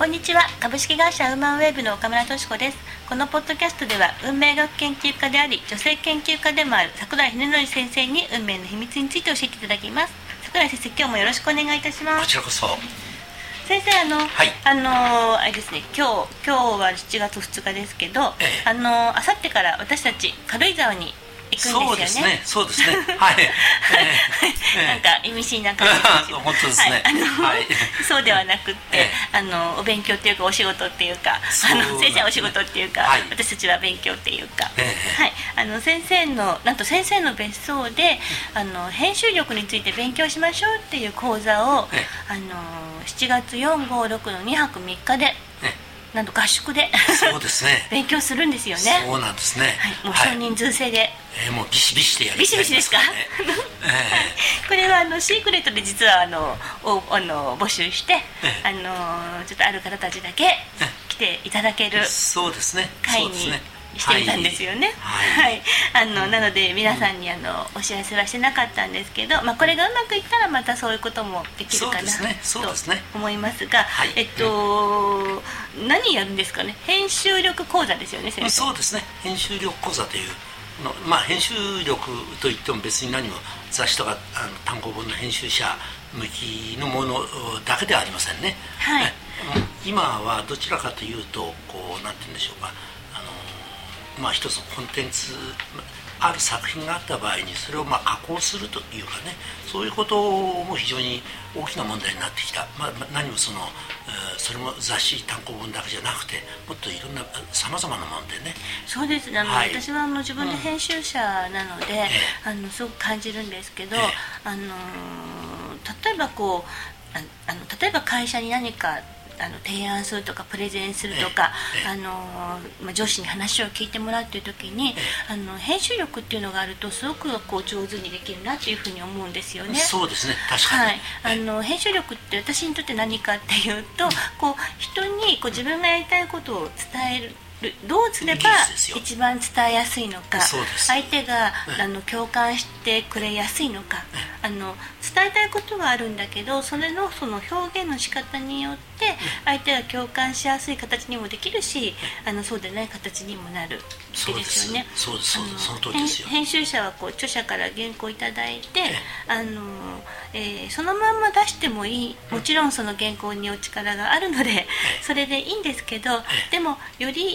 こんにちは。株式会社ウーマンウェーブの岡村俊子です。このポッドキャストでは運命学研究家であり女性研究家でもある櫻井秀則先生に運命の秘密について教えていただきます。櫻井先生、今日もよろしくお願いいたします。 こちらこそ。 先生、 はい、 あれですね、今日は7月2日ですけど、あさってから私たち軽井沢に行くんですよね。 そうですね。はい。 なんか意味深な感じですけど本当ですね。はい。 そうではなくって、お勉強っていうかお仕事っていうか、先生はお仕事っていうか、私たちは勉強っていうか、はい、先生の別荘で編集力について勉強しましょうっていう講座を7月4、5、6の2泊3日で。なんと合宿でそうですね勉強するんですよね。 そうなんですね。 もう少人数制で、 もうビシビシでやる。 ビシビシですか。これはシークレットで実は募集して、ちょっとある方たちだけ来ていただけるそうですね会にしてみたんですよね。はい。なので皆さんにお知らせはしてなかったんですけど、これがうまくいったらまたそういうこともできるかなと思いますが、何やるんですかね。編集力講座ですよね、先生。 そうですね。編集力講座というの、編集力といっても別に何も雑誌とか単行本の編集者向きのものだけではありませんね。 はい。 今はどちらかというとなんて言うんでしょうか。一つのコンテンツある作品があった場合にそれを加工するというかね、そういうことも非常に大きな問題になってきた。何もそれも雑誌単行本だけじゃなくてもっといろんなさまざまなものでね。 そうですね。私は自分で編集者なので、すごく感じるんですけど、例えば会社に何か提案するとかプレゼンするとか、上司に話を聞いてもらうっていう時に編集力っていうのがあるとすごく上手にできるなっていうふうに思うんですよね。 そうですね、確かに。 編集力って私にとって何かっていうと、人に自分がやりたいことを伝える、どうすれば一番伝えやすいのか、相手が共感してくれやすいのか、伝えたいことがあるんだけどその表現の仕方によって相手が共感しやすい形にもできるし、そうでない形にもなるわけですよね。 そうです、その通りですよ。 編集者は著者から原稿をいただいてそのまんま出してもいい、もちろんその原稿にお力があるのでそれでいいんですけど、でもより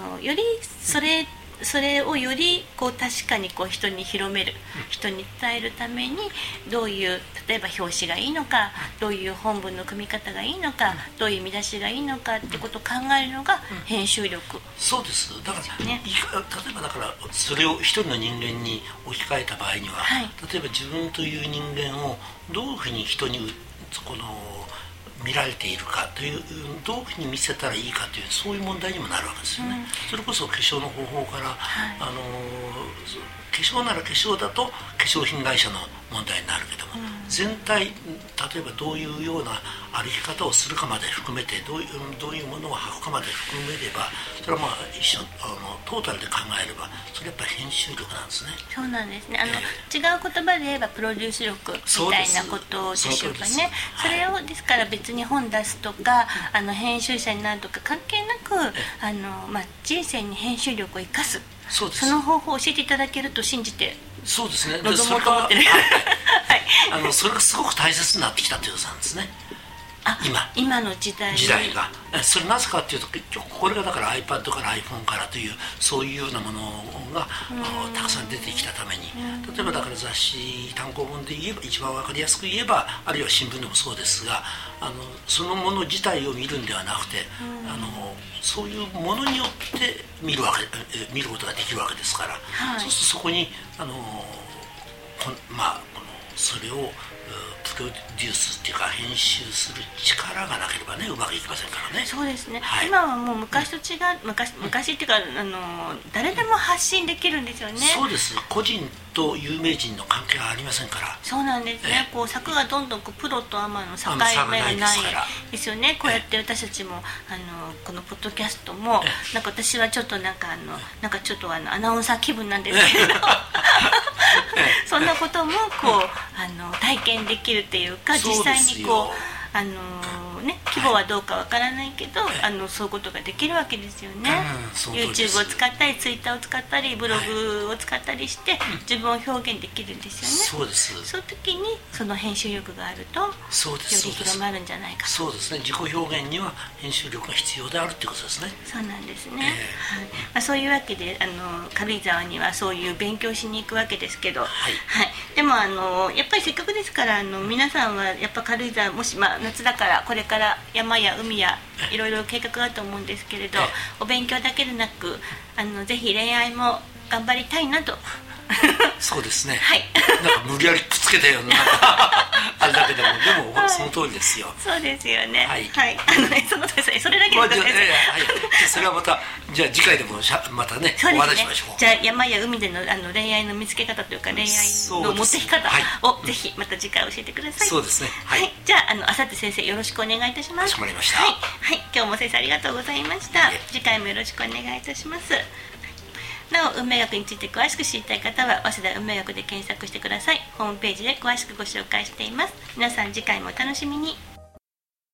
それをより確かに人に広める、人に伝えるためにどういう例えば表紙がいいのか、どういう本文の組み方がいいのか、どういう見出しがいいのかってことを考えるのが編集力。 そうです。だから例えばそれを一人の人間に置き換えた場合には、例えば自分という人間をどういうふうに人に見られているかという、どういうふうに見せたらいいかという、そういう問題にもなるわけですよね。それこそ化粧の方法から、化粧なら化粧だと化粧品会社の問題になるけども、全体例えばどういうような歩き方をするかまで含めて、どういうものを履くかまで含めれば、それは一緒トータルで考えればそれやっぱり編集力なんですね。 そうなんですね。違う言葉で言えばプロデュース力みたいなことでしょうかね。それをですから別に本出すとか編集者になるとか関係なく人生に編集力を生かす、その方法を教えていただけると信じてそうですね、 望もうと思ってる。 それがすごく大切になってきたということなんですね。 今の時代がそれなぜかというと、結局これがだから iPad から iPhone からというそういうようなものがたくさん出てきたために、例えばだから雑誌単行本で言えば一番分かりやすく言えば、あるいは新聞でもそうですが、そのもの自体を見るんではなくて、そういうものによって見ることができるわけですから、そうするとそこにそれをプロデュースっていうか編集する力がなければね、うまくいきませんからね。 そうですね、今はもう昔と違う、昔っていうか誰でも発信できるんですよね。 そうです。個人と有名人の関係はありませんから。 そうなんですね。柵がどんどんプロとアマの境目がないですよね。こうやって私たちもこのポッドキャストも私はちょっとちょっとアナウンサー気分なんですけどそんなことも体験できるっていうか、実際にね、規模はどうかわからないけど、そういうことができるわけですよね。YouTube を使ったり Twitter を使ったりブログを使ったりして自分を表現できるんですよね。そうです。そういう時にその編集力があるとより広まるんじゃないかと。 そうですね。自己表現には編集力が必要であるってことですね。 そうなんですね。そういうわけで軽井沢にはそういう勉強しに行くわけですけど、でもやっぱりせっかくですから皆さんはやっぱ軽井沢もし、夏だからこれから山や海やいろいろ計画があると思うんですけれど、お勉強だけでなくぜひ恋愛も頑張りたいなと。 そうですね。なんか無理やりくっつけたようなあれだけでもその通りですよ。 そうですよね。それだけでそれはまたじゃあ次回でもまたねお話しましょう。 じゃあ山や海での恋愛の見つけ方というか恋愛の持ってき方をぜひまた次回教えてください。 そうですね。 じゃああさって先生よろしくお願いいたします。 かしこまりました。 今日も先生ありがとうございました。次回もよろしくお願いいたします。なお運命学について詳しく知りたい方は早稲田運命学で検索してください。ホームページで詳しくご紹介しています。皆さん次回もお楽しみに。